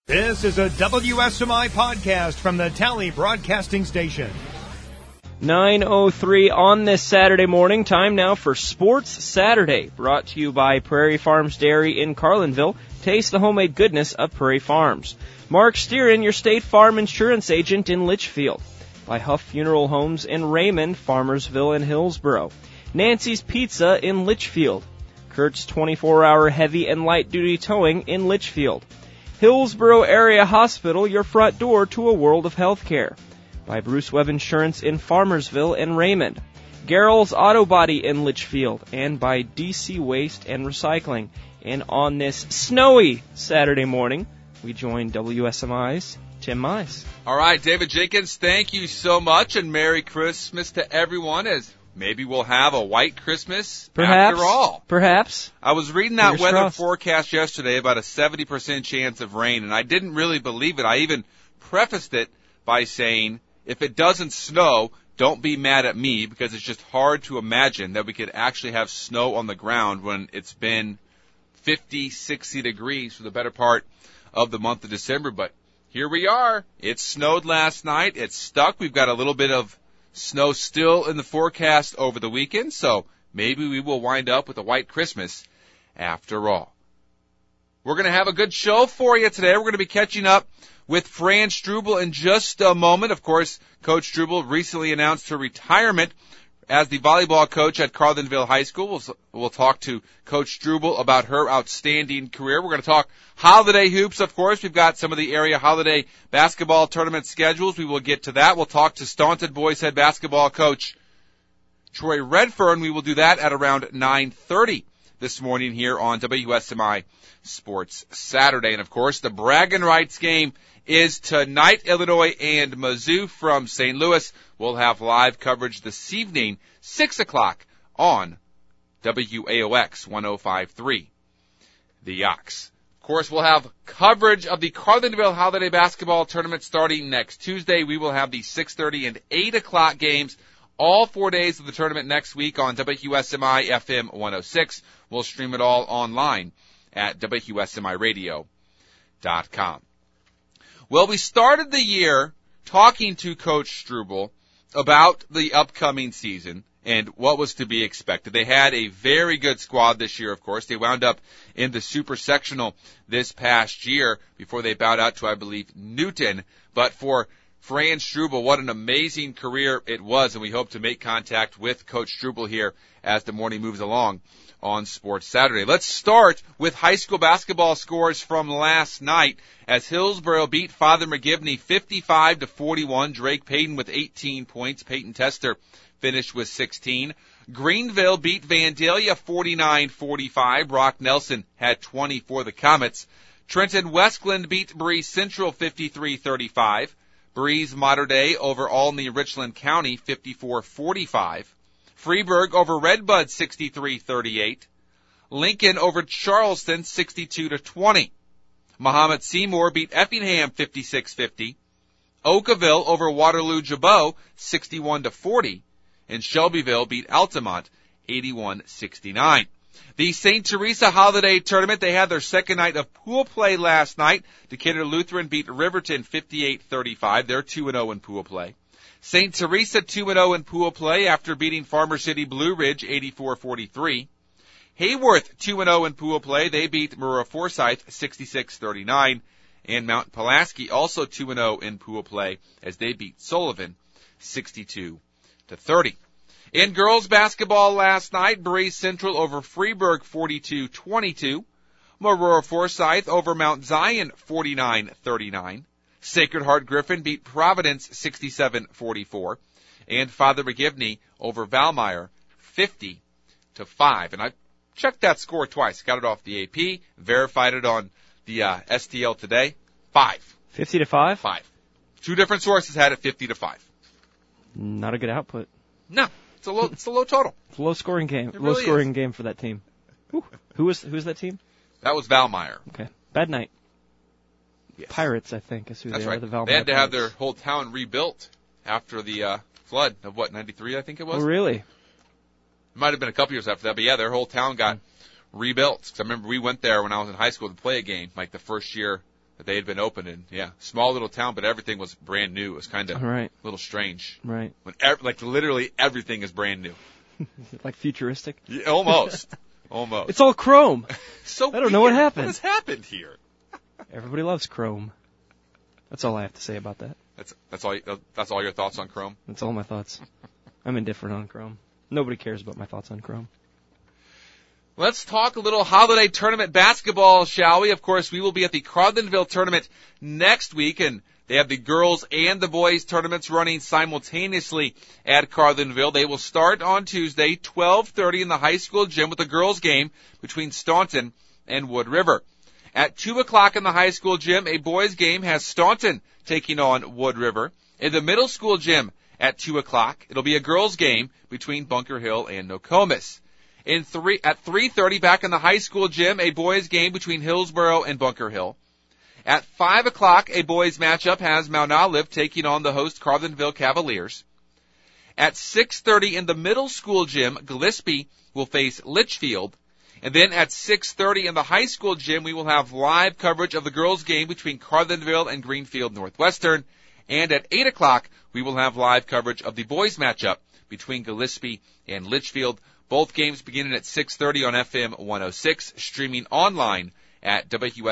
This is a WSMI podcast from the Tally Broadcasting Station. 9:03 on this Saturday morning. Time now for Sports Saturday, brought to you by Prairie Farms Dairy in Carlinville. Taste the homemade goodness of Prairie Farms. Mark Steerin, your State Farm insurance agent in Litchfield. By Huff Funeral Homes in Raymond, Farmersville, and Hillsboro. Nancy's Pizza in Litchfield. Kurt's 24-hour heavy and light-duty towing in Litchfield. Hillsboro Area Hospital, your front door to a world of healthcare. By Bruce Webb Insurance in Farmersville and Raymond. Garrell's Auto Body in Litchfield. And by DC Waste and Recycling. And on this snowy Saturday morning, we join WSMI's Tim Mize. All right, David Jenkins, thank you so much, and Merry Christmas to everyone, as maybe we'll have a white Christmas after all. Perhaps. I was reading that weather crossed. forecast yesterday about a 70% chance of rain, and I didn't really believe it. I even prefaced it by saying, if it doesn't snow, don't be mad at me, because it's just hard to imagine that we could actually have snow on the ground when it's been 50, 60 degrees for the better part of the month of December. But here we are. It snowed last night. It's stuck. We've got a little bit of snow still in the forecast over the weekend, so maybe we will wind up with a white Christmas after all. We're going to have a good show for you today. We're going to be catching up with Fran Struble in just a moment. Of course, Coach Struble recently announced her retirement as the volleyball coach at Carlinville High School. We'll talk to Coach Struble about her outstanding career. We're going to talk holiday hoops, of course. We've got some of the area holiday basketball tournament schedules. We will get to that. We'll talk to Staunton Boys head basketball coach Troy Redfern. We will do that at around 9:30 this morning here on WSMI Sports Saturday. And, of course, the bragging rights game is tonight. Illinois and Mizzou from St. Louis. We'll have live coverage this evening, 6 o'clock on WAOX 105.3, The Ox. Of course, we'll have coverage of the Carlinville Holiday Basketball Tournament starting next Tuesday. We will have the 6:30 and 8 o'clock games all 4 days of the tournament next week on WSMI FM 106. We'll stream it all online at WSMIradio.com. Well, we started the year talking to Coach Struble about the upcoming season and what was to be expected. They had a very good squad this year, of course. They wound up in the Super Sectional this past year before they bowed out to, I believe, Newton. But for Fran Struble, what an amazing career it was, and we hope to make contact with Coach Struble here as the morning moves along on Sports Saturday. Let's start with high school basketball scores from last night as Hillsboro beat Father McGivney 55-41. Drake Payton with 18 points. Peyton Tester finished with 16. Greenville beat Vandalia 49-45. Brock Nelson had 20 for the Comets. Trenton Westglen beat Breeze Central 53-35. Breeze Mater Dei over Olney Richland County 54-45. Freeburg over Redbud 63-38. Lincoln over Charleston 62-20. Muhammad Seymour beat Effingham 56-50. Oakville over Waterloo Jabot 61-40. And Shelbyville beat Altamont 81-69. The St. Teresa Holiday Tournament, they had their second night of pool play last night. Decatur Lutheran beat Riverton 58-35. They're 2-0 in pool play. St. Teresa 2-0 in pool play after beating Farmer City Blue Ridge 84-43. Hayworth 2-0 in pool play. They beat Maroa Forsyth 66-39. And Mount Pulaski also 2-0 in pool play as they beat Sullivan 62-30. In girls basketball last night, Breeze Central over Freeburg 42-22. Maroa Forsyth over Mount Zion 49-39. Sacred Heart Griffin beat Providence 67-44. And Father McGivney over Valmeyer 50-5. And I checked that score twice. Got it off the AP, verified it on the STL today. 5. 50-5? 5. Two different sources had it 50-5. Not a good output. No, it's a low total. It's a low scoring game. It really low scoring game for that team. Who was that team? That was Valmeyer. Okay. Bad night. Yes. Pirates, I think, is who That's they right. are. The Valmeyer They had to Pirates. have their whole town rebuilt after the flood of, 93, I think it was? Oh, really? It might have been a couple years after that, but yeah, their whole town got rebuilt. 'Cause I remember we went there when I was in high school to play a game, like the first year that they had been open in. Yeah, small little town, but everything was brand new. It was kind of a little strange. Right. When like literally everything is brand new. Like futuristic? Yeah, almost. Almost. It's all chrome. So I don't know what happened. What has happened here? Everybody loves chrome. That's all I have to say about that. That's all your thoughts on Chrome? That's all my thoughts. I'm indifferent on Chrome. Nobody cares about my thoughts on Chrome. Let's talk a little holiday tournament basketball, shall we? Of course, we will be at the Carlinville tournament next week, and they have the girls and the boys tournaments running simultaneously at Carlinville. They will start on Tuesday, 12:30 in the high school gym with the girls game between Staunton and Wood River. At 2 o'clock in the high school gym, a boys game has Staunton taking on Wood River. In the middle school gym at 2 o'clock, it'll be a girls game between Bunker Hill and Nokomis. At 3:30 back in the high school gym, a boys game between Hillsboro and Bunker Hill. At 5 o'clock, a boys matchup has Mount Olive taking on the host Carlinville Cavaliers. At 6:30 in the middle school gym, Gillespie will face Litchfield. And then at 6:30 in the high school gym, we will have live coverage of the girls game between Carlinville and Greenfield Northwestern. And at 8 o'clock, we will have live coverage of the boys matchup between Gillespie and Litchfield. Both games beginning at 6:30 on FM 106, streaming online at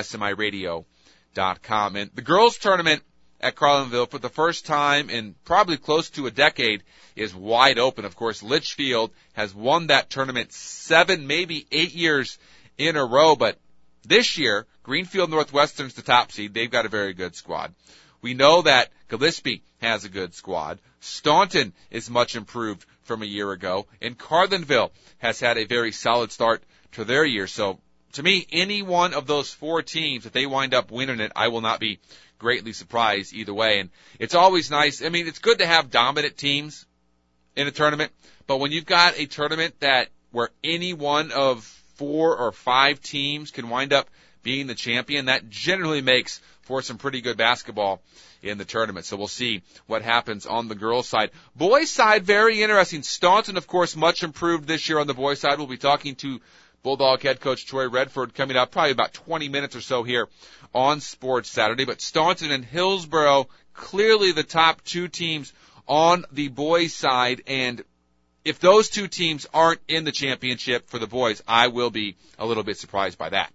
WSMIRadio.com. And the girls tournament at Carlinville for the first time in probably close to a decade is wide open. Of course, Litchfield has won that tournament 7, maybe 8 years in a row, but this year, Greenfield Northwestern's the top seed. They've got a very good squad. We know that Gillespie has a good squad. Staunton is much improved from a year ago, and Carlinville has had a very solid start to their year. So, to me, any one of those 4 teams, if they wind up winning it, I will not be greatly surprised either way. And it's always nice. I mean, it's good to have dominant teams in a tournament, but when you've got a tournament where any one of 4 or 5 teams can wind up being the champion, that generally makes for some pretty good basketball in the tournament. So we'll see what happens on the girls' side. Boys' side, very interesting. Staunton, of course, much improved this year on the boys' side. We'll be talking to Bulldog head coach Troy Redford coming up probably about 20 minutes or so here on Sports Saturday. But Staunton and Hillsboro, clearly the top 2 teams on the boys' side. And if those 2 teams aren't in the championship for the boys, I will be a little bit surprised by that.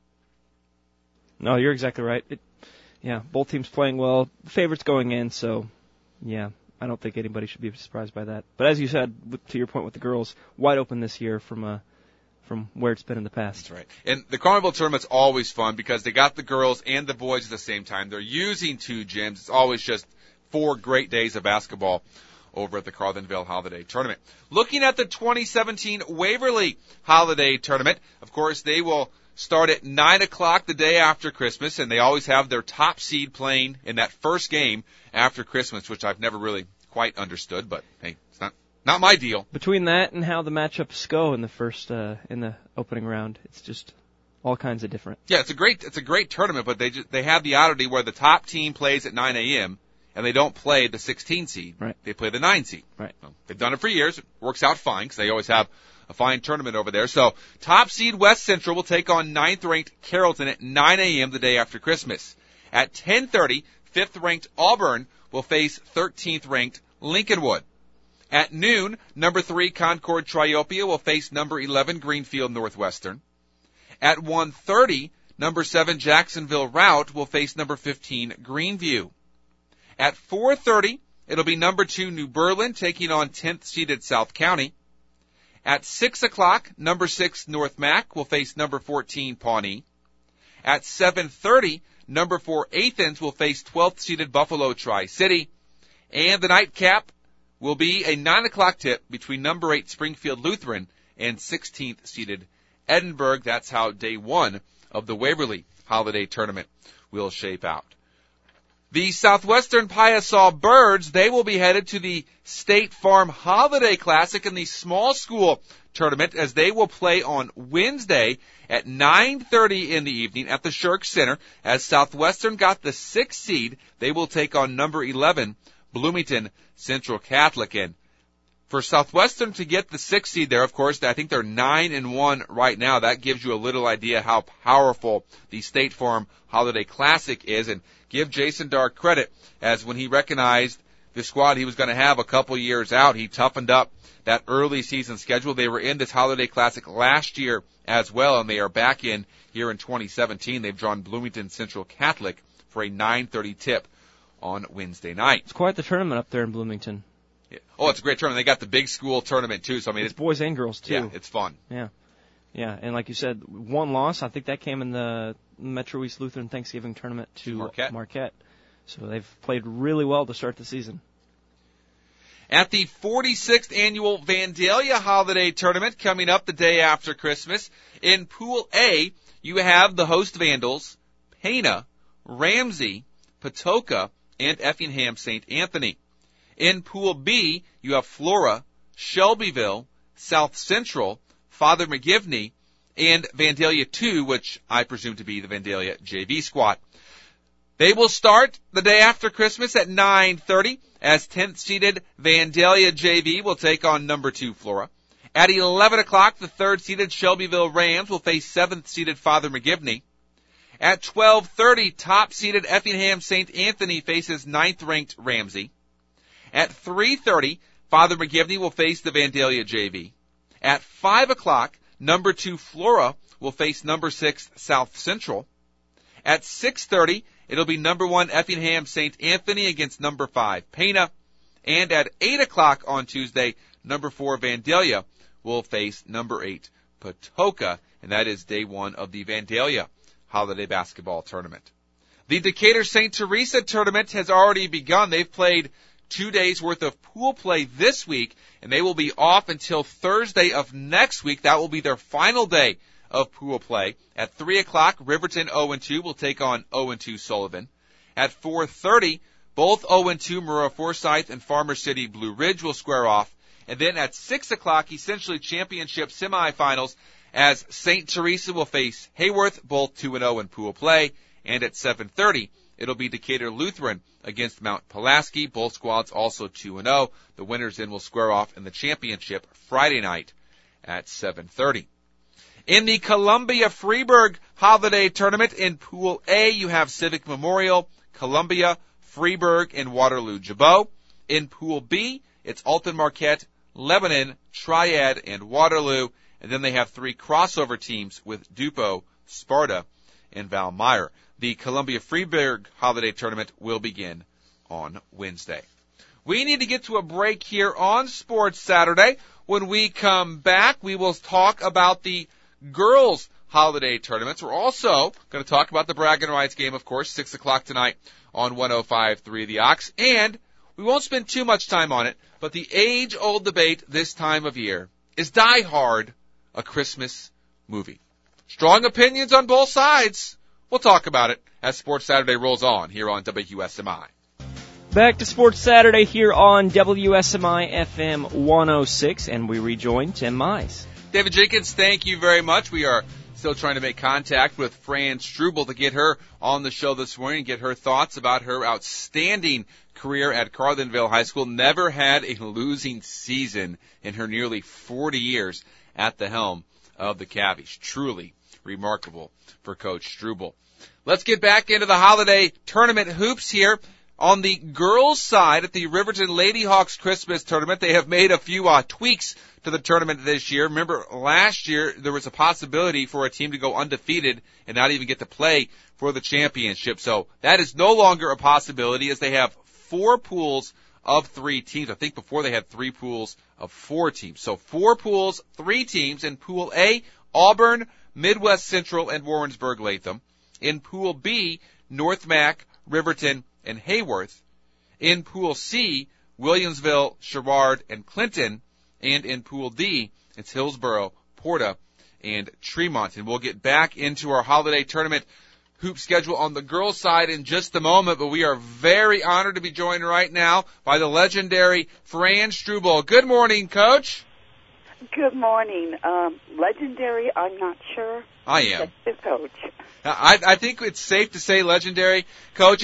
No, you're exactly right. Yeah, both teams playing well. The favorites going in, so, yeah, I don't think anybody should be surprised by that. But as you said, to your point with the girls, wide open this year from where it's been in the past. That's right. And the Carnival tournament's always fun because they got the girls and the boys at the same time. They're using 2 gyms. It's always just 4 great days of basketball over at the Carlinville Holiday Tournament. Looking at the 2017 Waverly Holiday Tournament, of course, they will start at 9 o'clock the day after Christmas, and they always have their top seed playing in that first game after Christmas, which I've never really quite understood, but hey, it's not my deal. Between that and how the matchups go in the first in the opening round, it's just all kinds of different. Yeah, it's a great tournament, but they have the oddity where the top team plays at 9 a.m. and they don't play the 16 seed. Right. They play the 9 seed. Right. Well, they've done it for years. It works out fine because they always have a fine tournament over there. So top seed West Central will take on 9th-ranked Carrollton at 9 a.m. the day after Christmas. At 10:30, 5th-ranked Auburn will face 13th-ranked Lincolnwood. At noon, number 3 Concord Triopia will face number 11 Greenfield Northwestern. At 1:30, number 7 Jacksonville Route will face number 15 Greenview. At 4:30, it'll be number 2 New Berlin taking on 10th-seeded South County. At 6 o'clock, number 6 North Mac will face number 14 Pawnee. At 7:30, number 4 Athens will face 12th-seeded Buffalo Tri-City. And the nightcap will be a 9 o'clock tip between number 8 Springfield Lutheran and 16th-seeded Edinburgh. That's how day 1 of the Waverly Holiday Tournament will shape out. The Southwestern Piasaw Birds, they will be headed to the State Farm Holiday Classic in the small school tournament as they will play on Wednesday at 9:30 in the evening at the Shirk Center. As Southwestern got the 6th seed, they will take on number 11 Bloomington Central Catholic. And For Southwestern to get the 6th seed there, of course, I think they're 9-1 right now. That gives you a little idea how powerful the State Farm Holiday Classic is. And give Jason Dark credit, as when he recognized the squad he was going to have a couple years out, he toughened up that early season schedule. They were in this Holiday Classic last year as well, and they are back in here in 2017. They've drawn Bloomington Central Catholic for a 9:30 tip on Wednesday night. It's quite the tournament up there in Bloomington. Yeah. Oh, it's a great tournament. They got the big school tournament too. So I mean, it's boys and girls too. Yeah, it's fun. Yeah, and like you said, one loss. I think that came in the Metro East Lutheran Thanksgiving tournament to Marquette. So they've played really well to start the season. At the 46th annual Vandalia Holiday Tournament coming up the day after Christmas, in Pool A, you have the host Vandals, Pana, Ramsey, Patoka, and Effingham St. Anthony. In Pool B, you have Flora, Shelbyville, South Central, Father McGivney, and Vandalia 2, which I presume to be the Vandalia JV squad. They will start the day after Christmas at 9:30 as 10th seeded Vandalia JV will take on number 2 Flora. At 11 o'clock, the 3rd seeded Shelbyville Rams will face 7th seeded Father McGivney. At 12:30, top seeded Effingham St. Anthony faces 9th ranked Ramsey. At 3:30, Father McGivney will face the Vandalia JV. At 5 o'clock, number 2 Flora will face number 6 South Central. At 6:30, it'll be number 1 Effingham St. Anthony against number 5 Pana. And at 8 o'clock on Tuesday, number 4 Vandalia will face number 8 Patoka, and that is day 1 of the Vandalia Holiday Basketball Tournament. The Decatur St. Teresa Tournament has already begun. They've played 2 days worth of pool play this week, and they will be off until Thursday of next week. That will be their final day of pool play. At 3 o'clock, Riverton 0-2 will take on 0-2 Sullivan. At 4:30, both 0-2 Maroa Forsyth and Farmer City Blue Ridge will square off. And then at 6 o'clock, essentially championship semifinals, as St. Teresa will face Hayworth, both 2-0 in pool play. And at 7:30, it'll be Decatur Lutheran against Mount Pulaski, both squads also 2-0. The winners then will square off in the championship Friday night at 7:30. In the Columbia Freeburg Holiday Tournament in Pool A, you have Civic Memorial, Columbia, Freeburg, and Waterloo Jabot. In Pool B, it's Alton Marquette, Lebanon, Triad, and Waterloo. And then they have 3 crossover teams with Dupo, Sparta, and Valmeyer. The Columbia Freeburg Holiday Tournament will begin on Wednesday. We need to get to a break here on Sports Saturday. When we come back, we will talk about the girls' holiday tournaments. We're also going to talk about the Bragging Rights game, of course, 6 o'clock tonight on 105.3 The Ox. And we won't spend too much time on it, but the age-old debate this time of year is Die Hard a Christmas movie? Strong opinions on both sides. We'll talk about it as Sports Saturday rolls on here on WSMI. Back to Sports Saturday here on WSMI FM 106, and we rejoin Tim Mize. David Jenkins, thank you very much. We are still trying to make contact with Fran Struble to get her on the show this morning and get her thoughts about her outstanding career at Carlinville High School. Never had a losing season in her nearly 40 years at the helm of the Cavies. Truly remarkable for Coach Struble. Let's get back into the holiday tournament hoops here. On the girls' side at the Riverton Lady Hawks Christmas tournament, they have made a few tweaks to the tournament this year. Remember, last year there was a possibility for a team to go undefeated and not even get to play for the championship. So that is no longer a possibility, as they have 4 pools of 3 teams. I think before they had 3 pools of 4 teams. So 4 pools, 3 teams. In Pool A, Auburn, Midwest Central, and Warrensburg Latham. In Pool B, North Mac, Riverton, and Hayworth. In Pool C, Williamsville, Sherrard, and Clinton. And in Pool D, it's Hillsborough, Porta, and Tremont. And we'll get back into our holiday tournament hoop schedule on the girls' side in just a moment, but we are very honored to be joined right now by the legendary Fran Struble. Good morning, Coach. Good morning. Legendary, I'm not sure. I am. That's the Coach. I think it's safe to say legendary, Coach. And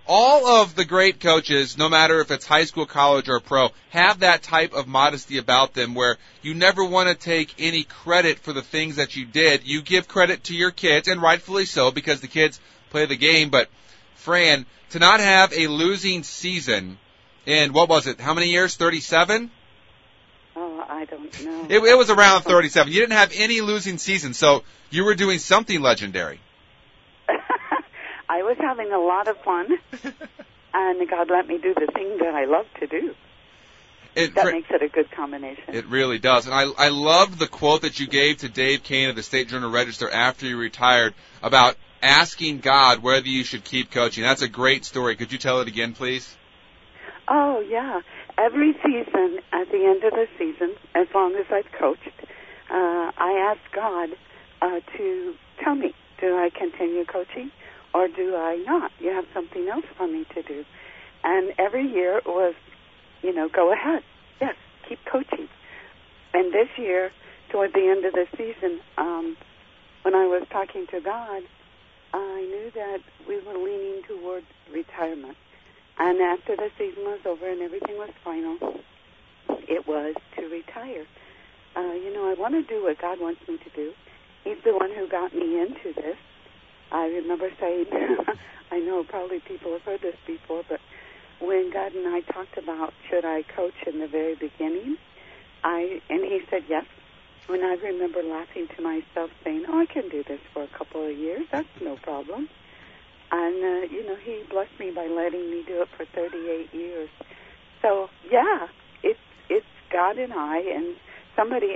all of the great coaches, no matter if it's high school, college, or pro, have that type of modesty about them where you never want to take any credit for the things that you did. You give credit to your kids, and rightfully so, because the kids play the game. But, Fran, to not have a losing season in, what was it, how many years, 37? Oh, I don't know. It was around 37. You didn't have any losing season, so you were doing something legendary. I was having a lot of fun, and God let me do the thing that I love to do. That makes it a good combination. It really does. And I loved the quote that you gave to Dave Kane of the State Journal-Register after you retired about asking God whether you should keep coaching. That's a great story. Could you tell it again, please? Oh, yeah. Every season, at the end of the season, as long as I've coached, I ask God to tell me, do I continue coaching or do I not? You have something else for me to do. And every year it was, go ahead. Yes, keep coaching. And this year, toward the end of the season, when I was talking to God, I knew that we were leaning toward retirement. And after the season was over and everything was final, it was to retire. I want to do what God wants me to do. He's the one who got me into this. I remember saying, I know probably people have heard this before, but when God and I talked about should I coach in the very beginning, and he said yes. When I remember laughing to myself saying, I can do this for a couple of years. That's no problem. And, he blessed me by letting me do it for 38 years. So, yeah, it's God and I. And somebody,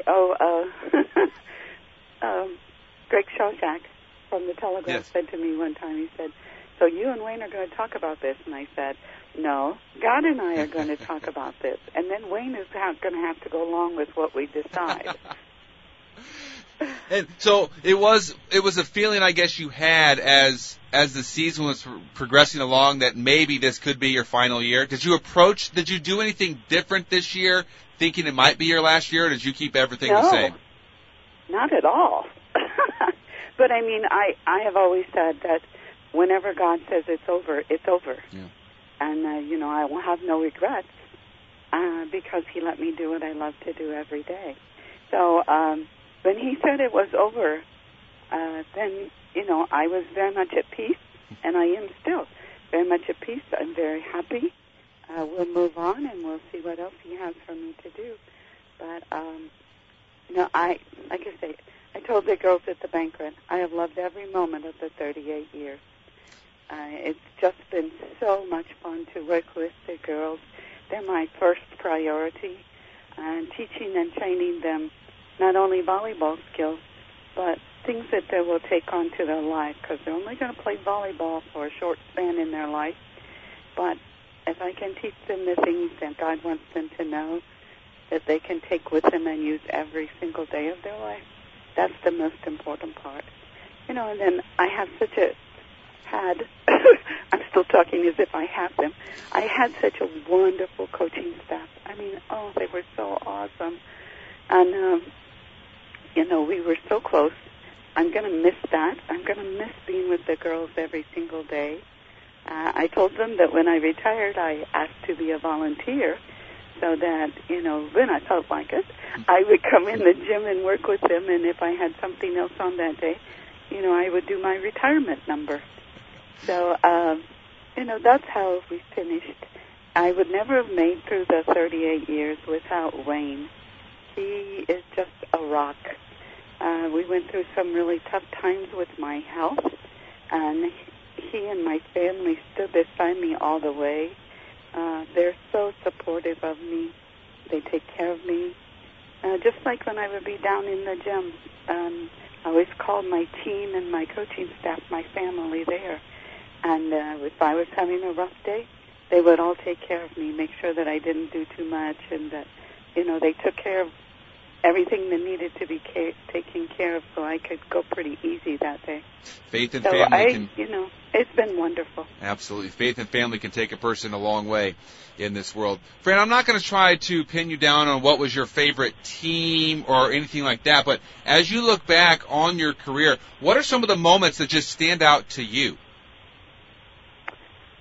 Greg Shawshack from the Telegraph said to me one time, he said, so you and Wayne are going to talk about this? And I said, no, God and I are going to talk about this. And then Wayne is going to have to go along with what we decide. And so it was a feeling, I guess, you had as the season was progressing along that maybe this could be your final year. Did you do anything different this year, thinking it might be your last year, or did you keep everything the same? Not at all. But I mean, I have always said that whenever God says it's over, it's over. Yeah. And, I will have no regrets because he let me do what I love to do every day. So when he said it was over, then, I was very much at peace, and I am still very much at peace. I'm very happy. We'll move on, and we'll see what else he has for me to do. But, like I say, I told the girls at the banquet, I have loved every moment of the 38 years. It's just been so much fun to work with the girls. They're my first priority, and teaching and training them not only volleyball skills, but things that they will take on to their life, because they're only going to play volleyball for a short span in their life. But if I can teach them the things that God wants them to know, that they can take with them and use every single day of their life, that's the most important part. And then I have I'm still talking as if I have them. I had such a wonderful coaching staff. I mean, they were so awesome. And, we were so close. I'm going to miss that. I'm going to miss being with the girls every single day. I told them that when I retired, I asked to be a volunteer so that, when I felt like it, I would come in the gym and work with them. And if I had something else on that day, I would do my retirement number. So, that's how we finished. I would never have made through the 38 years without Wayne. He is just a rock. We went through some really tough times with my health, and he and my family stood beside me all the way. They're so supportive of me. They take care of me. Just like when I would be down in the gym, I always called my team and my coaching staff, my family there. And if I was having a rough day, they would all take care of me, make sure that I didn't do too much, and that, they took care of everything that needed to be taken care of, so I could go pretty easy that day. Faith and family it's been wonderful. Absolutely. Faith and family can take a person a long way in this world. Fran, I'm not going to try to pin you down on what was your favorite team or anything like that, but as you look back on your career, what are some of the moments that just stand out to you?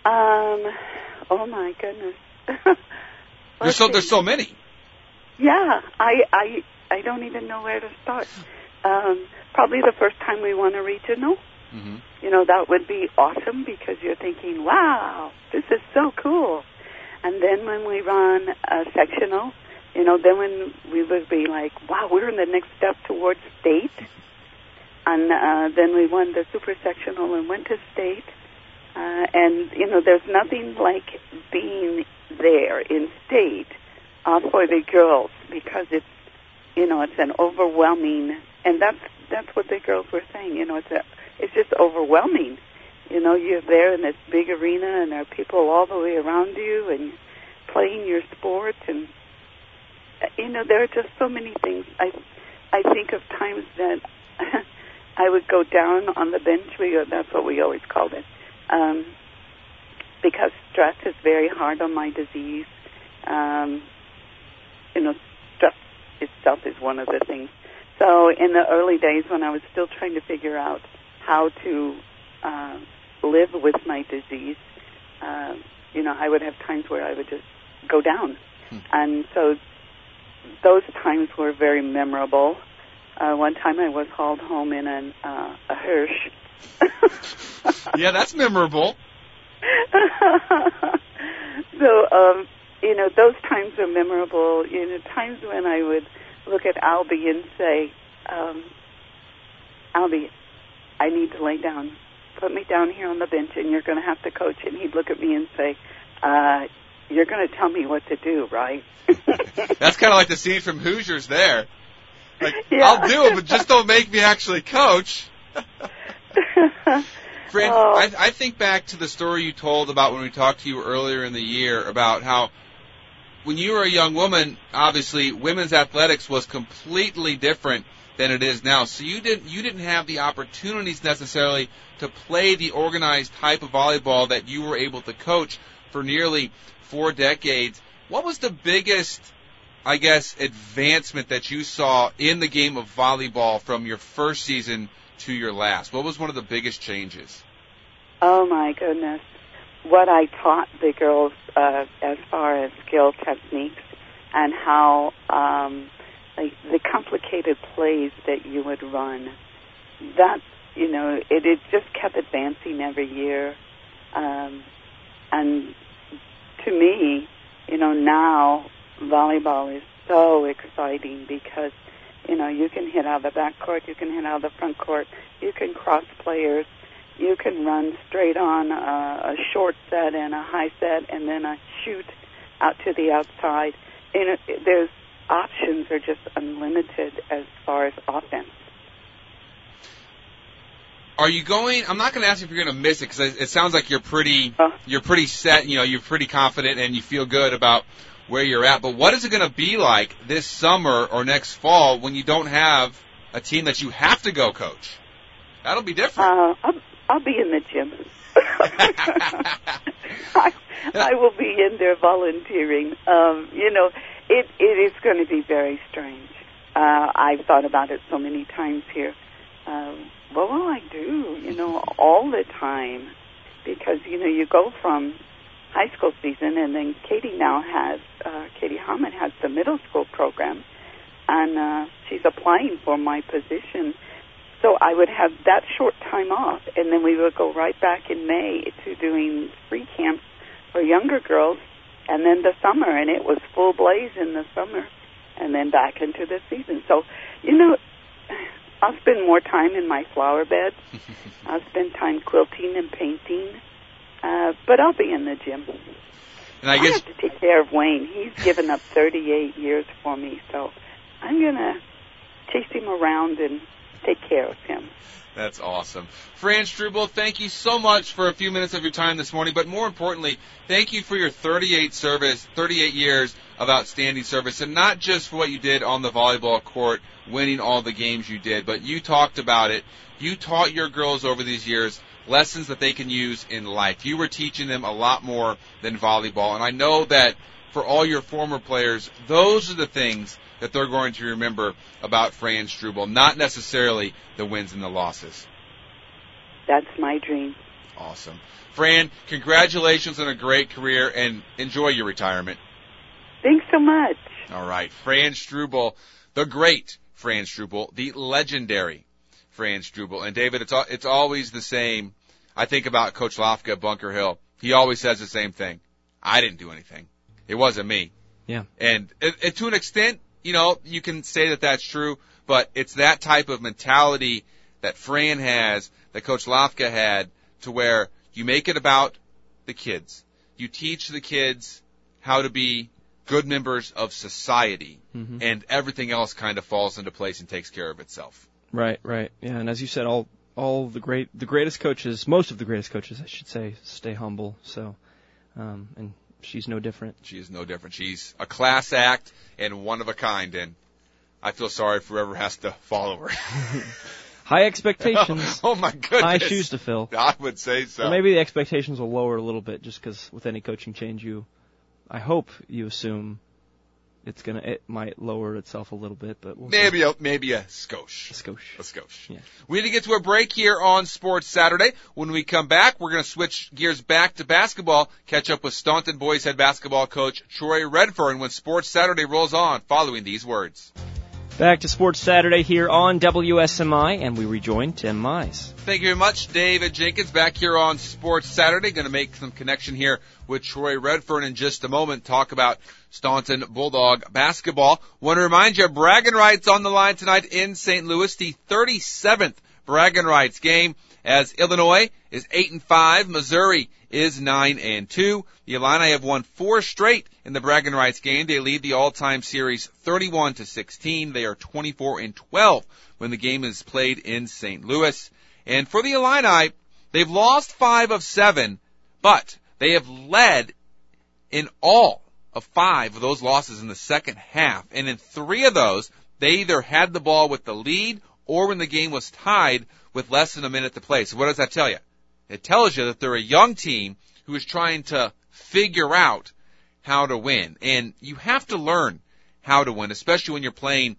Oh my goodness. There's so many. Yeah, I don't even know where to start. Probably the first time we won a regional. Mm-hmm. You know, that would be awesome because you're thinking, wow, this is so cool. And then when we run a sectional, you know, then when we would be like, wow, we're in the next step towards state. And then we won the super sectional and went to state. And, you know, there's nothing like being there in state for the girls because it's, you know, it's an overwhelming, and that's what the girls were saying, you know, it's just overwhelming. You know, you're there in this big arena and there are people all the way around you and playing your sport and, you know, there are just so many things. I think of times that I would go down on the bench, that's what we always called it, because stress is very hard on my disease. You know, stress itself is one of the things. So in the early days when I was still trying to figure out how to live with my disease, you know, I would have times where I would just go down. And so those times were very memorable. One time I was hauled home in a Hirsch. Yeah, that's memorable. So, you know, those times are memorable. You know, times when I would look at Albie and say, Albie, I need to lay down. Put me down here on the bench and you're going to have to coach. And he'd look at me and say, you're going to tell me what to do, right? That's kind of like the scene from Hoosiers there. Like, yeah. I'll do it, but just don't make me actually coach. Fran, I think back to the story you told about when we talked to you earlier in the year about how when you were a young woman, obviously women's athletics was completely different than it is now. So you didn't have the opportunities necessarily to play the organized type of volleyball that you were able to coach for nearly 4 decades. What was the biggest, I guess, advancement that you saw in the game of volleyball from your first season to your last? What was one of the biggest changes? Oh, my goodness. What I taught the girls as far as skill techniques and how, like, the complicated plays that you would run, that, you know, it just kept advancing every year. And to me, you know, now volleyball is so exciting because, you know, you can hit out of the back court, you can hit out of the front court, you can cross players, you can run straight on a short set and a high set and then a shoot out to the outside. And there's options are just unlimited as far as offense. Are you going? I'm not going to ask if you're going to miss it because it sounds like you're pretty set. You know, you're pretty confident and you feel good about where you're at. But what is it going to be like this summer or next fall when you don't have a team that you have to go coach? That'll be different. I'll be in the gym. I will be in there volunteering. You know, it is going to be very strange. I've thought about it so many times here. What will I do, you know, all the time? Because, you know, you go from high school season, and then Katie Hammond has the middle school program, and she's applying for my position. So I would have that short time off, and then we would go right back in May to doing free camps for younger girls, and then the summer, and it was full blaze in the summer, and then back into the season. So, you know, I'll spend more time in my flower bed. I'll spend time quilting and painting, but I'll be in the gym. And I guess have to take care of Wayne. He's given up 38 years for me, so I'm going to chase him around and take care of him. That's awesome. Fran Struble, thank you so much for a few minutes of your time this morning, but more importantly, thank you for your 38 years of outstanding service, and not just for what you did on the volleyball court, winning all the games you did, but you talked about it. You taught your girls over these years lessons that they can use in life. You were teaching them a lot more than volleyball, and I know that for all your former players, those are the things that they're going to remember about Fran Struble, not necessarily the wins and the losses. That's my dream. Awesome. Fran, congratulations on a great career, and enjoy your retirement. Thanks so much. All right. Fran Struble, the great Fran Struble, the legendary Fran Struble. And, David, it's always the same. I think about Coach Lafka at Bunker Hill. He always says the same thing. I didn't do anything. It wasn't me. Yeah. And to an extent, you can say that that's true, but it's that type of mentality that Fran has, that Coach Lafka had, to where you make it about the kids. You teach the kids how to be good members of society, and everything else kind of falls into place and takes care of itself. Right. Yeah, and as you said, all the greatest coaches, most of the greatest coaches, I should say, stay humble. So, and she's no different. She is no different. She's a class act and one of a kind, and I feel sorry for whoever has to follow her. High expectations. Oh my goodness. High shoes to fill. I would say so. Or maybe the expectations will lower a little bit, just because with any coaching change, I hope you assume it might lower itself a little bit, but we'll maybe see. A skosh. A skosh. Yeah. We need to get to a break here on Sports Saturday. When we come back, we're going to switch gears back to basketball, catch up with Staunton boys head basketball coach Troy Redfern when Sports Saturday rolls on following these words. Back to Sports Saturday here on WSMI, and we rejoin Tim Mize. Thank you very much, David Jenkins, back here on Sports Saturday. Going to make some connection here with Troy Redfern in just a moment, talk about Staunton Bulldog basketball. Want to remind you, bragging rights on the line tonight in St. Louis, the 37th bragging rights game, as Illinois is 8-5, Missouri is 9-2. The Illini have won 4 straight in the bragging rights game. They lead the all-time series 31-16. They are 24-12 when the game is played in St. Louis. And for the Illini, they've lost 5 of 7, but they have led in all of 5 of those losses in the second half. And in 3 of those, they either had the ball with the lead or when the game was tied with less than a minute to play. So what does that tell you? It tells you that they're a young team who is trying to figure out how to win. And you have to learn how to win, especially when you're playing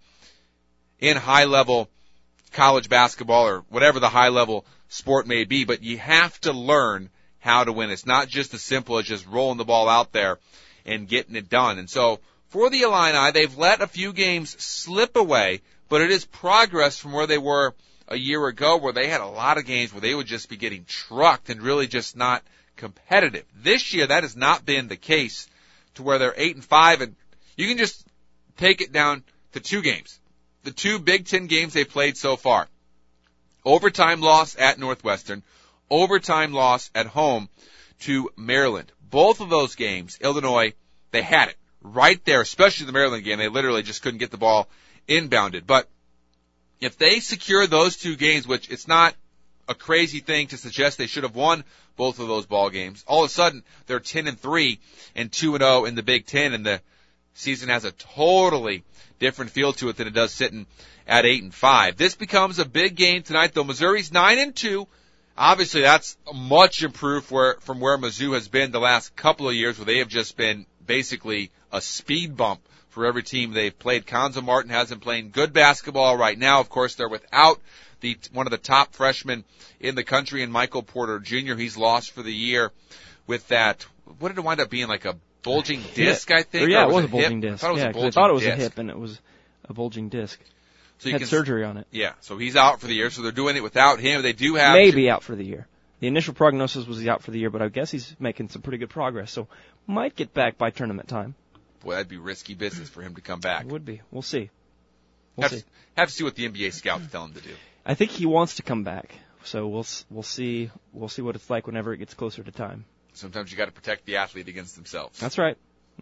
in high-level college basketball or whatever the high-level sport may be. But you have to learn how to win. It's not just as simple as just rolling the ball out there and getting it done. And so for the Illini, they've let a few games slip away, but it is progress from where they were a year ago, where they had a lot of games where they would just be getting trucked and really just not competitive. This year, that has not been the case, to where they're 8-5, and you can just take it down to 2 games. The 2 Big Ten games they've played so far. Overtime loss at Northwestern, overtime loss at home to Maryland. Both of those games, Illinois, they had it right there, especially the Maryland game. They literally just couldn't get the ball inbounded. But if they secure those 2 games, which it's not a crazy thing to suggest they should have won both of those ball games, all of a sudden they're 10-3 and 2-0 in the Big Ten, and the season has a totally different feel to it than it does sitting at 8-5. This becomes a big game tonight, though. Missouri's 9-2. Obviously, that's much improved from where Mizzou has been the last couple of years, where they have just been basically a speed bump for every team they've played. Konzo Martin hasn't played good basketball right now. Of course, they're without one of the top freshmen in the country, and Michael Porter Jr. He's lost for the year with that. What did it wind up being, like a bulging disc, I think? Yeah, it was a bulging disc. I thought it was a hip, and it was a bulging disc. So had surgery on it. Yeah, so he's out for the year, so they're doing it without him. They do have... Maybe out for the year. The initial prognosis was he's out for the year, but I guess he's making some pretty good progress, so might get back by tournament time. Boy, that'd be risky business for him to come back. It would be. We'll see. Have to see what the NBA scouts tell him to do. I think he wants to come back, so we'll see. We'll see what it's like whenever it gets closer to time. Sometimes you got to protect the athlete against themselves. That's right.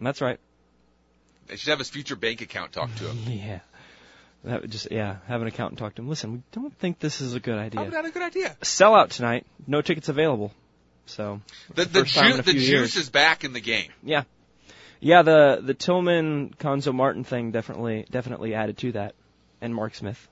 They should have his future bank account talk to him. Yeah. That would have an accountant talk to him. Listen, we don't think this is a good idea. Oh, not a good idea. Sellout tonight. No tickets available. So the juice is back in the game. Yeah. Yeah, the Tillman Konzo Martin thing definitely added to that, and Mark Smith.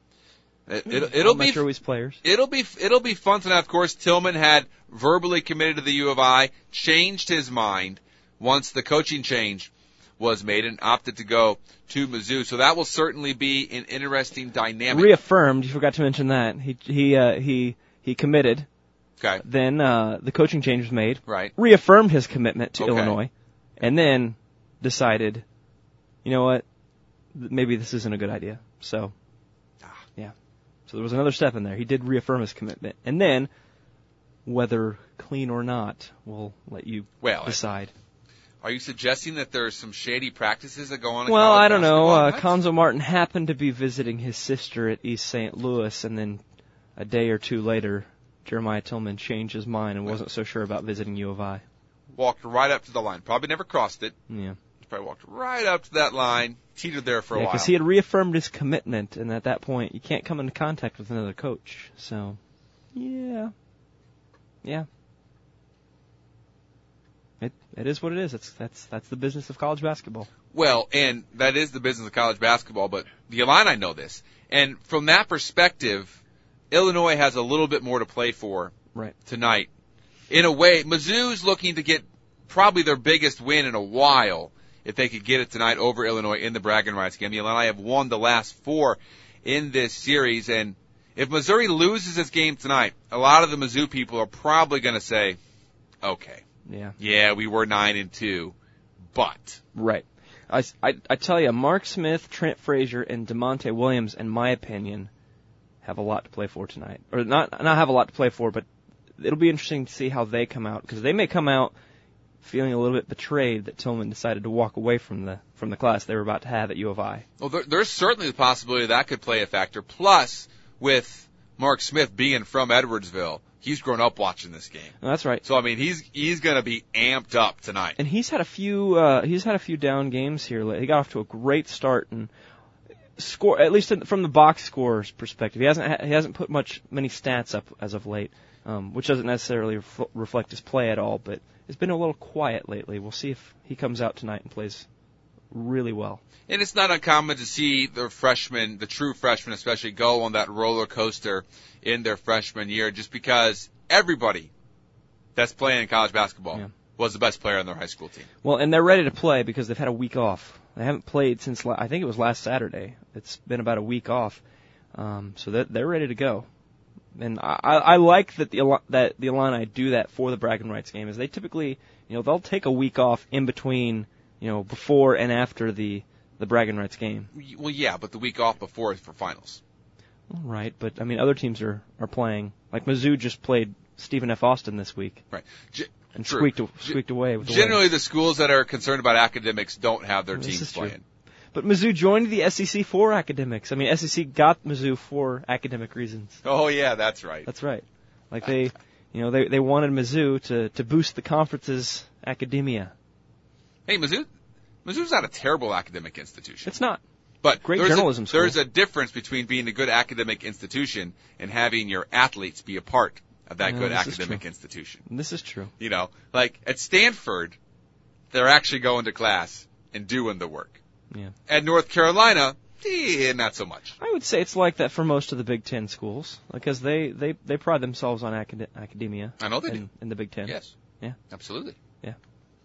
It'll be sure he's players. It'll be fun tonight. Of course, Tillman had verbally committed to the U of I, changed his mind once the coaching change was made, and opted to go to Mizzou. So that will certainly be an interesting dynamic. Reaffirmed. You forgot to mention that he committed. Okay. Then the coaching change was made. Right. Reaffirmed his commitment to Okay. Illinois, and then decided, you know what, maybe this isn't a good idea. So, yeah. So there was another step in there. He did reaffirm his commitment, and then, whether clean or not, we'll let you decide. Are you suggesting that there's some shady practices that go on in Well, college I don't know. basketball? Konzo Martin happened to be visiting his sister at East St. Louis, and then a day or two later, Jeremiah Tillman changed his mind and wasn't so sure about visiting U of I. Walked right up to the line. Probably never crossed it. Yeah. Probably walked right up to that line, teetered there for a while. Because he had reaffirmed his commitment, and at that point, you can't come into contact with another coach. So, yeah. It is what it is. That's the business of college basketball. Well, and that is the business of college basketball, but the Illini know this. And from that perspective, Illinois has a little bit more to play for tonight. In a way, Mizzou's looking to get probably their biggest win in a while if they could get it tonight over Illinois in the bragging rights game. The Illini have won the last 4 in this series, and if Missouri loses this game tonight, a lot of the Mizzou people are probably going to say, okay. Yeah, we were 9-2, but. Right. I tell you, Mark Smith, Trent Frazier, and DeMonte Williams, in my opinion, have a lot to play for tonight. Or not have a lot to play for, but it'll be interesting to see how they come out, because they may come out feeling a little bit betrayed that Tillman decided to walk away from the class they were about to have at U of I. Well, there's certainly the possibility that could play a factor. Plus, with Mark Smith being from Edwardsville, he's grown up watching this game. No, that's right. So I mean, he's going to be amped up tonight. And he's had a few down games here. He got off to a great start and score, at least from the box scorer's perspective. He hasn't put many stats up as of late, which doesn't necessarily reflect his play at all. But it's been a little quiet lately. We'll see if he comes out tonight and plays really well. And it's not uncommon to see the true freshmen especially, go on that roller coaster in their freshman year, just because everybody that's playing in college basketball was the best player on their high school team. Well, and they're ready to play because they've had a week off. They haven't played since, I think it was last Saturday. It's been about a week off. So they're ready to go. And I like that the Illini do that for the bragging rights game, is they typically, they'll take a week off in between, before and after the bragging rights game. Well, yeah, but the week off before is for finals. Right, but I mean, other teams are playing. Like Mizzou just played Stephen F. Austin this week. Right. And squeaked away with the Generally, win. the schools that are concerned about academics don't have their teams playing. True. But Mizzou joined the SEC for academics. I mean, SEC got Mizzou for academic reasons. Oh yeah, that's right. That's right. Like they wanted Mizzou to boost the conference's academia. Hey, Mizzou's not a terrible academic institution. It's not. But great journalism school. There's a difference between being a good academic institution and having your athletes be a part of that good academic institution. This is true. Like at Stanford, they're actually going to class and doing the work. Yeah. At North Carolina, not so much. I would say it's like that for most of the Big Ten schools, because they pride themselves on academia. I know they do. In the Big Ten. Yes. Yeah. Absolutely. Yeah.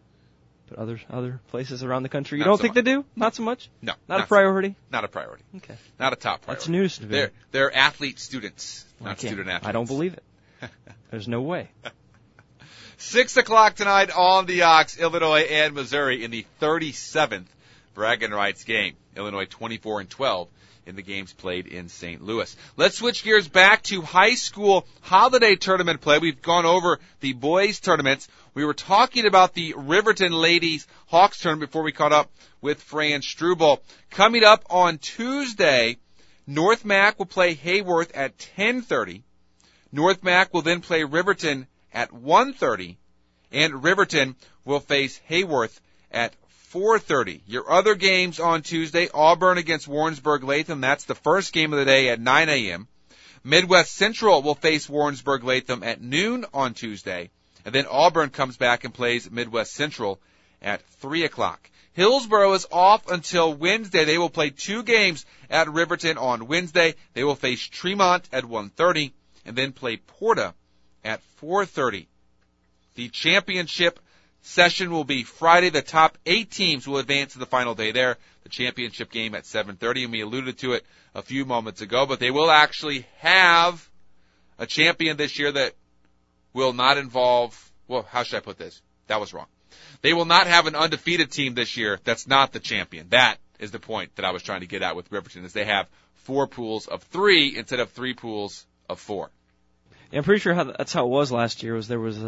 But other places around the country, you Not don't so think much. they do? Not so much? No. Not a priority? Not a priority. Okay. Not a top priority. That's news to me. They're athlete students, not student athletes. I don't believe it. There's no way. 6 o'clock tonight on the Ox, Illinois and Missouri in the 37th bragging rights game. Illinois 24-12 in the games played in St. Louis. Let's switch gears back to high school holiday tournament play. We've gone over the boys tournaments. We were talking about the Riverton Ladies Hawks tournament before we caught up with Fran Struble. Coming up on Tuesday, North Mac will play Hayworth at 10:30. North Mac will then play Riverton at 1:30, and Riverton will face Hayworth at 4:30. Your other games on Tuesday, Auburn against Warrensburg Latham. That's the first game of the day at 9 a.m. Midwest Central will face Warrensburg Latham at noon on Tuesday. And then Auburn comes back and plays Midwest Central at 3 o'clock. Hillsborough is off until Wednesday. They will play 2 games at Riverton on Wednesday. They will face Tremont at 1:30 and then play Porta at 4:30. The championship session will be Friday. The top 8 teams will advance to the final day there. The championship game at 7:30, and we alluded to it a few moments ago, but they will actually have a champion this year that will not involve, well, how should I put this? That was wrong. They will not have an undefeated team this year that's not the champion. That is the point that I was trying to get at with Riverton, is they have 4 pools of 3 instead of 3 pools of 4. Yeah, I'm pretty sure that's how it was last year. There was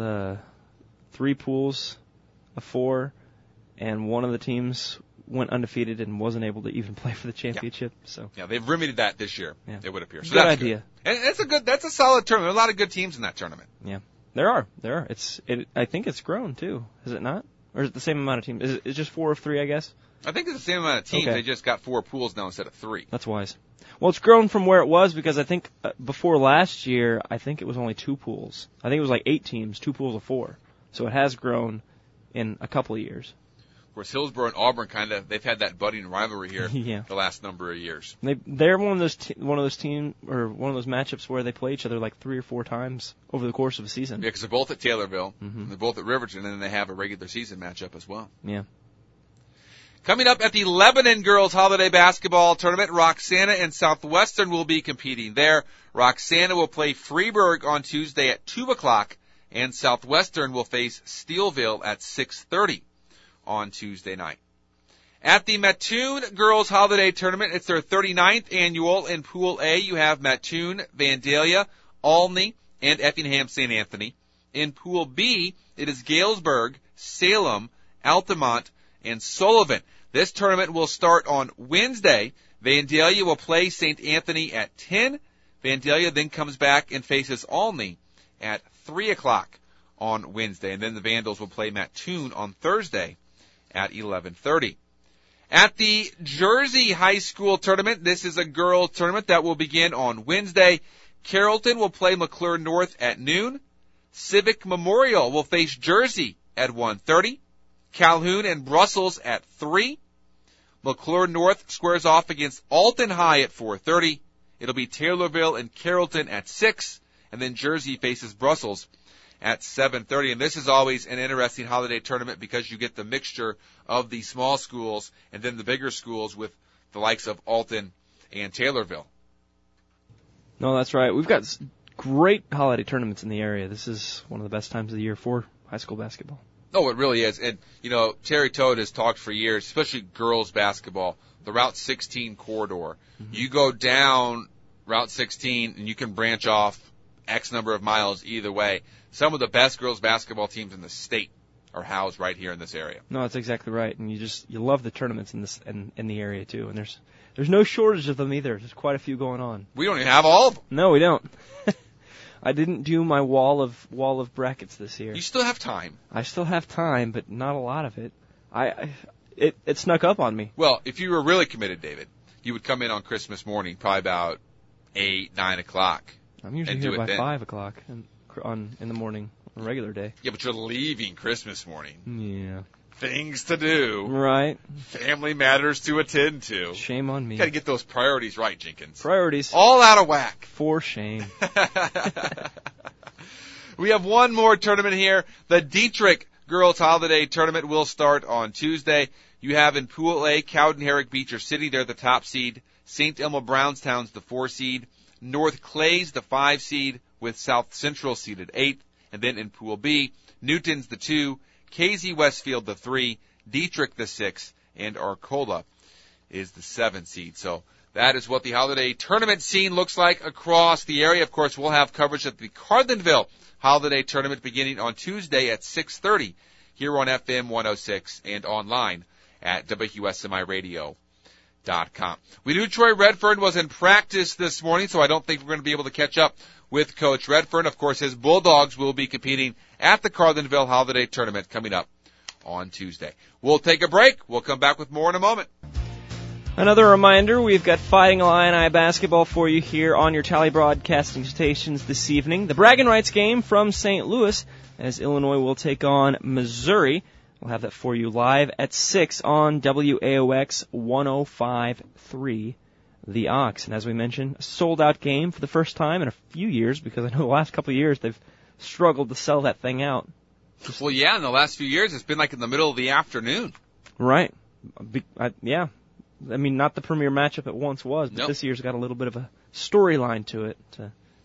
3 pools of 4, and one of the teams went undefeated and wasn't able to even play for the championship. Yeah. So yeah, they've remedied that this year. Yeah. It would appear. So good that's idea. Good. And that's a solid tournament. There are a lot of good teams in that tournament. Yeah, there are. I think it's grown too. Is it not? Or is it the same amount of teams? Is it just 4 of 3? I guess. I think it's the same amount of teams. Okay. They just got 4 pools now instead of 3. That's wise. Well, it's grown from where it was because I think before last year, I think it was only 2 pools. I think it was like 8 teams, 2 pools of 4. So it has grown in a couple of years. Of course, Hillsborough and Auburn they've had that budding rivalry here Yeah. the last number of years. They're one of those matchups where they play each other like 3 or 4 times over the course of a season. Yeah, because they're both at Taylorville, Mm-hmm. and they're both at Riverton, and then they have a regular season matchup as well. Yeah. Coming up at the Lebanon Girls Holiday Basketball Tournament, Roxana and Southwestern will be competing there. Roxana will play Freeburg on Tuesday at 2 o'clock, and Southwestern will face Steelville at 6:30 on Tuesday night. At the Mattoon Girls Holiday Tournament, it's their 39th annual. In Pool A, you have Mattoon, Vandalia, Olney, and Effingham St. Anthony. In Pool B, it is Galesburg, Salem, Altamont, and Sullivan. This tournament will start on Wednesday. Vandalia will play St. Anthony at 10. Vandalia then comes back and faces Olney at 3 o'clock on Wednesday. And then the Vandals will play Mattoon on Thursday at 11:30. At the Jersey High School Tournament, this is a girls tournament that will begin on Wednesday. Carrollton will play McClure North at noon. Civic Memorial will face Jersey at 1:30. Calhoun and Brussels at 3. McClure North squares off against Alton High at 4:30. It'll be Taylorville and Carrollton at 6. And then Jersey faces Brussels at 7:30. And this is always an interesting holiday tournament because you get the mixture of the small schools and then the bigger schools with the likes of Alton and Taylorville. No, that's right. We've got great holiday tournaments in the area. This is one of the best times of the year for high school basketball. Oh, it really is. And, Terry Toad has talked for years, especially girls basketball, the Route 16 corridor. Mm-hmm. You go down Route 16 and you can branch off X number of miles either way. Some of the best girls basketball teams in the state are housed right here in this area. No, that's exactly right. And you love the tournaments in the area too. And there's no shortage of them either. There's quite a few going on. We don't even have all of them. No, we don't. I didn't do my wall of brackets this year. You still have time. I still have time, but not a lot of it. It snuck up on me. Well, if you were really committed, David, you would come in on Christmas morning, probably about 8, 9 o'clock. I'm usually here by 5 o'clock in the morning on a regular day. Yeah, but you're leaving Christmas morning. Yeah. Things to do. Right. Family matters to attend to. Shame on me. Got to get those priorities right, Jenkins. Priorities. All out of whack. For shame. We have one more tournament here. The Dietrich Girls Holiday Tournament will start on Tuesday. You have in Pool A, Cowden, Herrick, Beecher City. They're the top seed. St. Elmo Brownstown's the 4 seed. North Clay's the 5 seed with South Central seeded 8th. And then in Pool B, Newton's the 2, KZ Westfield the 3, Dietrich the 6, and Arcola is the 7 seed. So that is what the holiday tournament scene looks like across the area. Of course, we'll have coverage at the Carlinville Holiday Tournament beginning on Tuesday at 6:30 here on FM 106 and online at WQSMIRadio.com. We knew Troy Redfern was in practice this morning, so I don't think we're going to be able to catch up with Coach Redfern. Of course, his Bulldogs will be competing at the Carlinville Holiday Tournament coming up on Tuesday. We'll take a break. We'll come back with more in a moment. Another reminder, we've got Fighting Illini basketball for you here on your Tally Broadcasting stations this evening. The bragging rights game from St. Louis as Illinois will take on Missouri. We'll have that for you live at 6 on WAOX 105.3 The Ox. And as we mentioned, a sold-out game for the first time in a few years because I know the last couple of years they've struggled to sell that thing out. Well, yeah, in the last few years it's been like in the middle of the afternoon. Right. Yeah. I mean, not the premier matchup it once was, but Nope. This year's got a little bit of a storyline to it to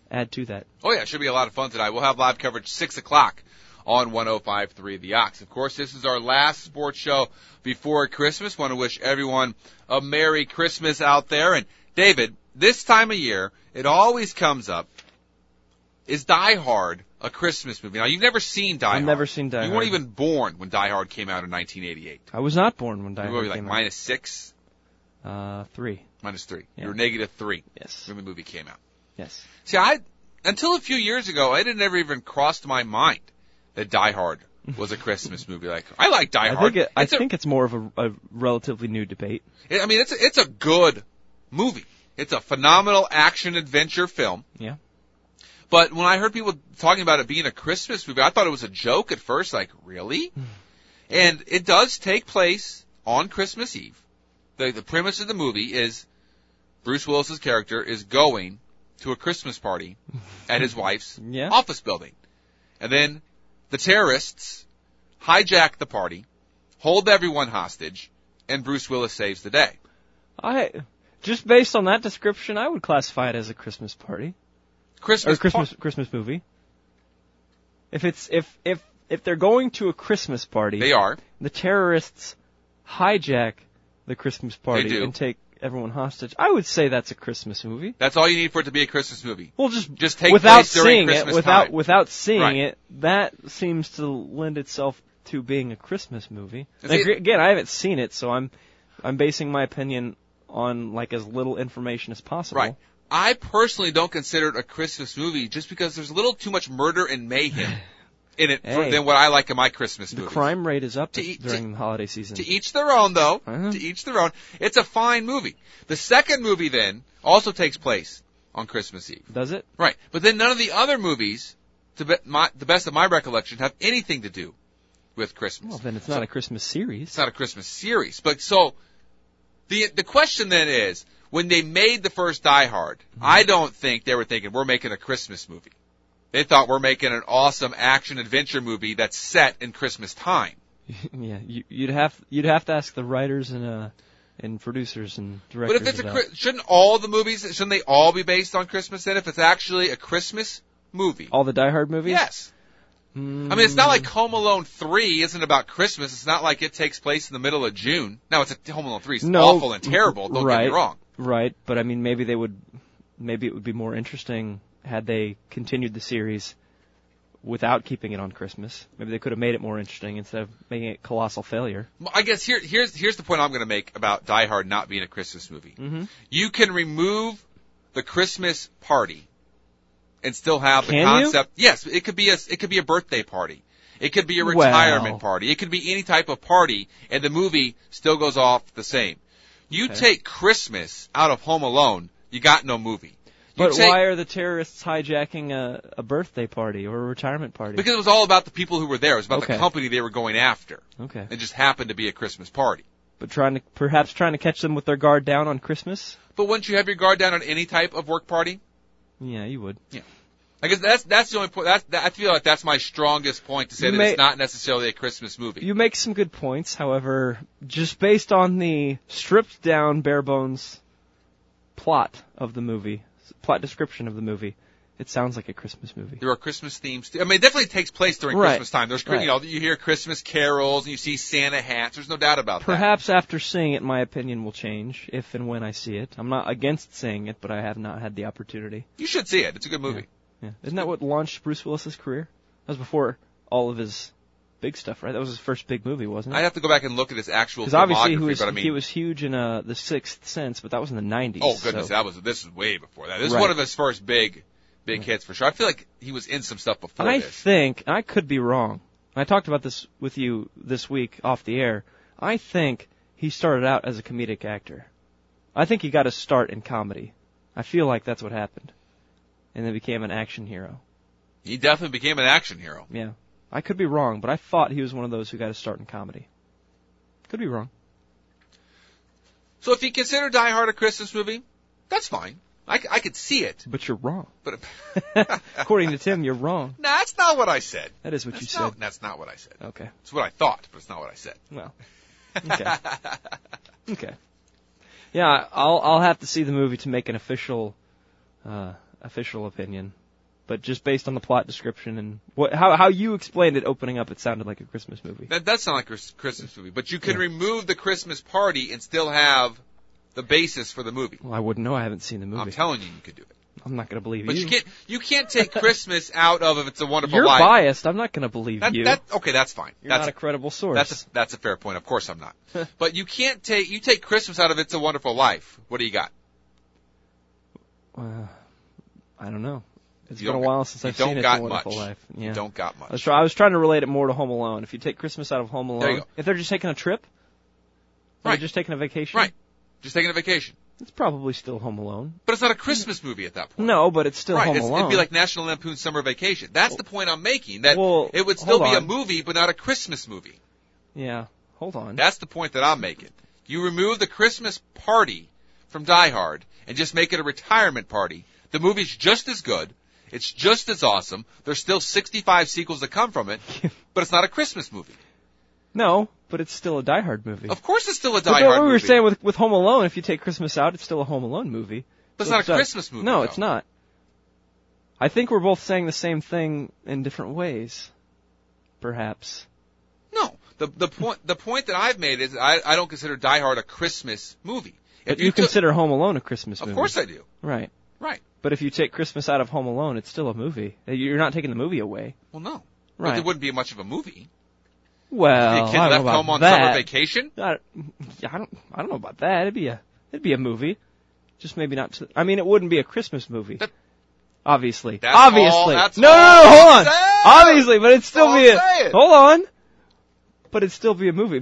add to that. Oh, yeah, it should be a lot of fun tonight. We'll have live coverage 6 o'clock on 105.3 The Ox. Of course, this is our last sports show before Christmas. Want to wish everyone a Merry Christmas out there. And, David, this time of year, it always comes up, is Die Hard a Christmas movie? Now, you've never seen Die Hard. I've never seen Die Hard. You weren't even born when Die Hard came out in 1988. I was not born when Die You Hard were like came -6? out. 3. -3. Yeah. You were -3 Yes. when the movie came out. Yes. See, until a few years ago, it had never even crossed my mind that Die Hard was a Christmas movie. Like, I like Die Hard. I think it's more of a relatively new debate. I mean, it's a good movie. It's a phenomenal action-adventure film. Yeah. But when I heard people talking about it being a Christmas movie, I thought it was a joke at first. Like, really? And it does take place on Christmas Eve. The premise of the movie is Bruce Willis's character is going to a Christmas party at his wife's Yeah. office building. And then the terrorists hijack the party, hold everyone hostage, and Bruce Willis saves the day. Just based on that description, I would classify it as a Christmas party. Christmas movie. If they're going to a Christmas party, They are. the terrorists hijack the Christmas party They do. and take everyone hostage. I would say that's a Christmas movie. That's all you need for it to be a Christmas movie. Well, just take without place during seeing Christmas it, time. without seeing Right. it, that seems to lend itself to being a Christmas movie. Is it- Again, I haven't seen it, so I'm basing my opinion on like as little information as possible. Right. I personally don't consider it a Christmas movie just because there's a little too much murder and mayhem in it Hey. than what I like in my Christmas The movies. crime rate is up To during the holiday season. To each their own, though. Uh-huh. To each their own. It's a fine movie. The second movie, then, also takes place on Christmas Eve. Does it? Right. But then none of the other movies, to the best of my recollection, have anything to do with Christmas. Well, then it's not a Christmas series. It's not a Christmas series. But so, the question then is, when they made the first Die Hard, I don't think they were thinking, we're making a Christmas movie. They thought we're making an awesome action-adventure movie that's set in Christmas time. Yeah, you'd have to ask the writers and producers and directors. But if it's shouldn't they all be based on Christmas then? If it's actually a Christmas movie, all the Die Hard movies. yes. I mean, it's not like Home Alone 3 isn't about Christmas. It's not like it takes place in the middle of June. Now, Home Alone 3 is awful and terrible. Don't get me wrong. Right, but I mean, maybe it would be more interesting had they continued the series without keeping it on Christmas. Maybe they could have made it more interesting instead of making it a colossal failure. I guess here's the point I'm going to make about Die Hard not being a Christmas movie. Mm-hmm. You can remove the Christmas party and still have the Can concept. Yes, it could be a birthday party. It could be a retirement party. It could be any type of party, and the movie still goes off the same. You take Christmas out of Home Alone, you got no movie. But why are the terrorists hijacking a birthday party or a retirement party? Because it was all about the people who were there. It was about the company they were going after. Okay. It just happened to be a Christmas party. But perhaps trying to catch them with their guard down on Christmas? But wouldn't you have your guard down on any type of work party? Yeah, you would. Yeah. I guess that's the only point. I feel like that's my strongest point to say that it's not necessarily a Christmas movie. You make some good points. However, just based on the stripped down, bare bones plot description of the movie, it sounds like a Christmas movie. There are Christmas themes. I mean, it definitely takes place during Christmas time. There's, you hear Christmas carols and you see Santa hats. There's no doubt about that. Perhaps after seeing it, my opinion will change if and when I see it. I'm not against seeing it, but I have not had the opportunity. You should see it. It's a good movie. Yeah. Isn't that what launched Bruce Willis's career? That was before all of his big stuff, right? That was his first big movie, wasn't it? I'd have to go back and look at his actual filmography. Because obviously he was huge in The Sixth Sense, but that was in the 90s. Oh goodness, this is way before that. This is one of his first big hits for sure. I feel like he was in some stuff before I this. think, and I could be wrong, and I talked about this with you this week off the air, I think he started out as a comedic actor. I think he got a start in comedy. I feel like that's what happened. And then became an action hero. He definitely became an action hero. Yeah. I could be wrong, but I thought he was one of those who got a start in comedy. Could be wrong. So if you consider Die Hard a Christmas movie, that's fine. I could see it. But you're wrong. But according to Tim, you're wrong. No, that's not what I said. That is what you said. That's not what I said. Okay. It's what I thought, but it's not what I said. Well. Okay. Okay. Yeah, I'll have to see the movie to make an official official opinion. But just based on the plot description and how you explained it opening up, it sounded like a Christmas movie. That does sound like a Christmas movie. But you can remove the Christmas party and still have the basis for the movie. Well, I wouldn't know. I haven't seen the movie. I'm telling you could do it. I'm not going to believe But you. you can't take Christmas out of If It's a Wonderful You're Life. biased. I'm not going to believe you. Okay, that's fine. You're That's not a credible source. That's a fair point. Of course I'm not. But you take Christmas out of It's a Wonderful Life. What do you got? I don't know. It's You been a don't while got- since you I've don't seen It's got a Wonderful much. Life. Yeah. You don't got much. I was trying to relate it more to Home Alone. If you take Christmas out of Home Alone, There you go. if they're just taking a trip, or Right. they're just taking a vacation, Right. Just taking a vacation. it's probably still Home Alone. But it's not a Christmas movie at that point. No, but it's still Right. Home Alone. It'd be like National Lampoon's Summer Vacation. That's the point I'm making. That Well, it would still hold be a on. movie, but not a Christmas movie. Yeah, hold on. That's the point that I'm making. You remove the Christmas party from Die Hard and just make it a retirement party. The movie's just as good. It's just as awesome. There's still 65 sequels that come from it, but it's not a Christmas movie. No, but it's still a Die Hard movie. Of course it's still a But Die Hard what we were movie. saying with Home Alone, if you take Christmas out, it's still a Home Alone movie. But it's So not a Christmas movie, No, though. it's not. I think we're both saying the same thing in different ways. Perhaps. No. The point that I've made is I don't consider Die Hard a Christmas movie. But you consider Home Alone a Christmas movie. Of course I do. Right. Right. But if you take Christmas out of Home Alone, it's still a movie. You're not taking the movie away. Well, no. Right. But it wouldn't be much of a movie. Well, The kid I don't left know home about on that. summer vacation? I don't know about that. It'd be a movie. Just maybe not. It wouldn't be a Christmas movie. Obviously. That's Obviously. all- that's no, all hold I'm on. saying. Obviously, but it'd still That's be all I'm saying. hold on. But it'd still be a movie.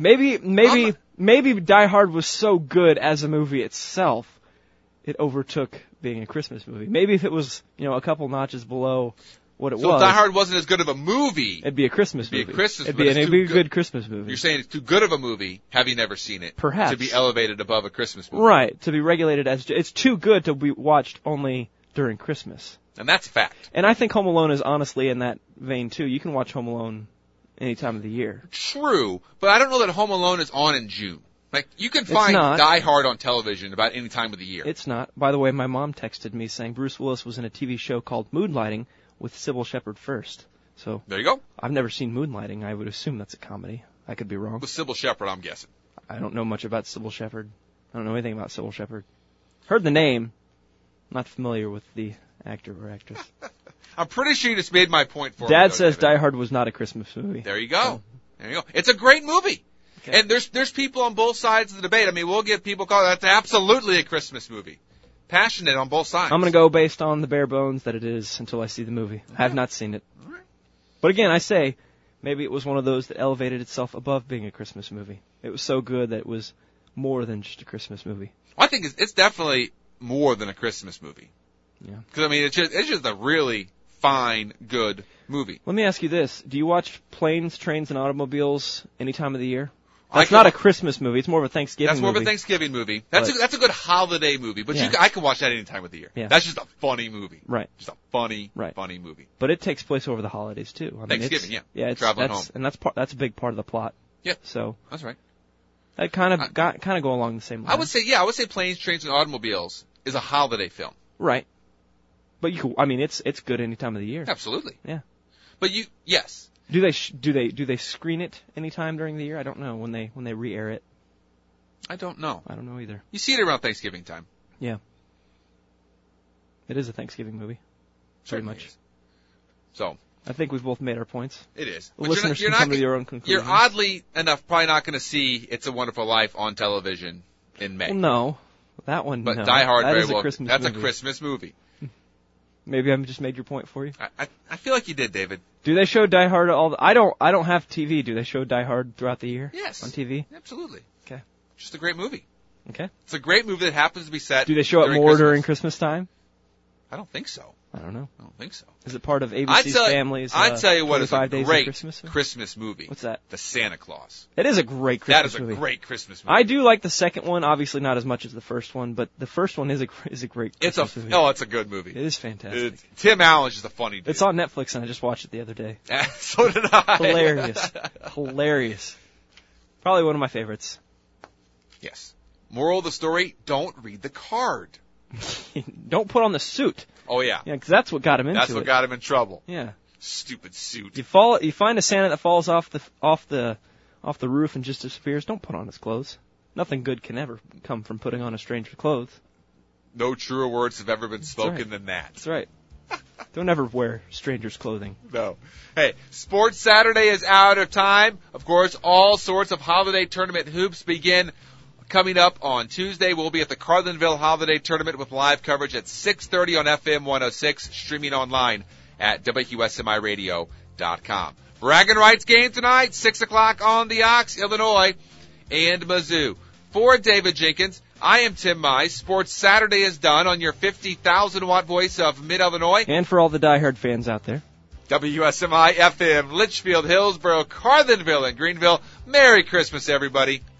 Maybe Die Hard was so good as a movie itself, it overtook being a Christmas movie. Maybe if it was, a couple notches below what it So was, Die Hard wasn't as good of a movie. it'd be a Christmas It'd be a movie. Christmas It'd movie, be, but it's it'd be too a good Christmas movie. You're saying it's too good of a movie, having never seen it, Perhaps. to be elevated above a Christmas movie. Right, to be regulated as it's too good to be watched only during Christmas. And that's a fact. And I think Home Alone is honestly in that vein too. You can watch Home Alone any time of the year. True, but I don't know that Home Alone is on in June. Like, you can find not. Die Hard on television about any time of the year. It's not. By the way, my mom texted me saying Bruce Willis was in a TV show called Moonlighting with Sybil Shepherd first. So There you go. I've never seen Moonlighting. I would assume that's a comedy. I could be wrong. With Sybil Shepherd, I'm guessing. I don't know much about Sybil Shepherd. I don't know anything about Sybil Shepherd. Heard the name. Not familiar with the actor or actress. I'm pretty sure you just made my point for me. Dad though, says David. Die Hard was not a Christmas movie. There you go. There you go. It's a great movie. Okay. And there's people on both sides of the debate. I mean, we'll get people calling that's absolutely a Christmas movie. Passionate on both sides. I'm going to go based on the bare bones that it is until I see the movie. I have not seen it. All right. But again, I say, maybe it was one of those that elevated itself above being a Christmas movie. It was so good that it was more than just a Christmas movie. I think it's definitely more than a Christmas movie. Yeah. Because, I mean, it's just a really fine, good movie. Let me ask you this. Do you watch Planes, Trains, and Automobiles any time of the year? I That's can- not a Christmas movie. It's more of a Thanksgiving That's more movie. of a Thanksgiving movie. That's But- a good holiday movie. But Yeah. I can watch that any time of the year. Yeah. That's just a funny movie. Right. Just a funny, Right. funny movie. But it takes place over the holidays, too. I mean, Thanksgiving, it's, yeah. It's, Traveling that's, home. And that's a big part of the plot. Yeah. So That's right. that kind of go along the same line. I would say Planes, Trains, and Automobiles is a holiday film. Right. But it's good any time of the year. Absolutely. Yeah. But yes. Do they screen it any time during the year? I don't know when they re-air it. I don't know. I don't know either. You see it around Thanksgiving time. Yeah. It is a Thanksgiving movie. Pretty Certainly much. is. So I think we've both made our points. it is. The listeners can come to their own conclusion. You're oddly enough probably not going to see It's a Wonderful Life on television in May. Well, no, that one. But no. Die Hard That very is a well. Christmas That's movie. a Christmas movie. Maybe I just made your point for you. I feel like you did, David. Do they show Die Hard I don't have TV. Do they show Die Hard throughout the year? Yes. On TV? Absolutely. Okay. Just a great movie. Okay. It's a great movie that happens to be set. Do they show it during more Christmas. during Christmas time? I don't think so. I don't know. I don't think so. Is it part of ABC's Family's? I'd tell you what is a 25 Days of great Christmas? Christmas movie. What's that? The Santa Claus. It is a great That Christmas is a movie. great Christmas movie. I do like the second one, obviously not as much as the first one, but the first one is a great Christmas movie. it's a good movie. It is fantastic. Tim Allen's just a funny dude. It's on Netflix, and I just watched it the other day. So did I. Hilarious. Hilarious. Probably one of my favorites. Yes. Moral of the story, don't read the card. Don't put on the suit. Oh, yeah. Yeah, because that's what got him into it. That's what got him in trouble. Yeah. Stupid suit. You find a Santa that falls off the roof and just disappears. Don't put on his clothes. Nothing good can ever come from putting on a stranger's clothes. No truer words have ever been spoken than that. That's right. Don't ever wear strangers' clothing. No. Hey, Sports Saturday is out of time. Of course, all sorts of holiday tournament hoops begin coming up on Tuesday. We'll be at the Carlinville Holiday Tournament with live coverage at 6:30 on FM 106, streaming online at WQSMIRadio.com. Bragging rights game tonight, 6 o'clock on the Ox, Illinois and Mizzou. For David Jenkins, I am Tim Mize. Sports Saturday is done on your 50,000-watt voice of Mid-Illinois. And for all the diehard fans out there. WSMI FM, Litchfield, Hillsboro, Carlinville, and Greenville. Merry Christmas, everybody.